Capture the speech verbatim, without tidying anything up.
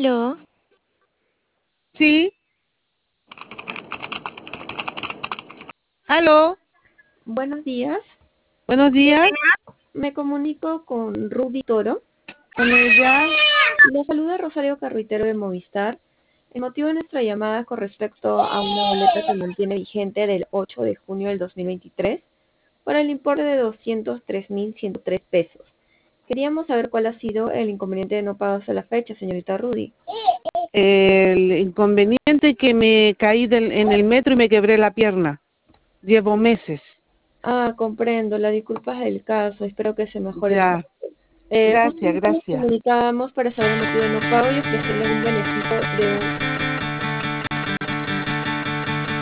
Aló, Sí, aló, Buenos días, buenos días. me comunico con Ruby Toro. Con ella, Le saluda Rosario Carruitero de Movistar. El motivo de nuestra llamada es con respecto a una boleta que mantiene vigente del ocho de junio del dos mil veintitrés por el importe de doscientos tres mil ciento tres pesos. Queríamos saber cuál ha sido el inconveniente de no pago hasta la fecha, señorita Rudy. el inconveniente que me caí del- en el metro y me quebré la pierna. Llevo meses. Ah, comprendo, la disculpa es del caso, espero que se mejore Ya, pronto. Eh, gracias, justamente nos gracias. comunicábamos para saber el motivo de no pago y ofrecerle un beneficio de un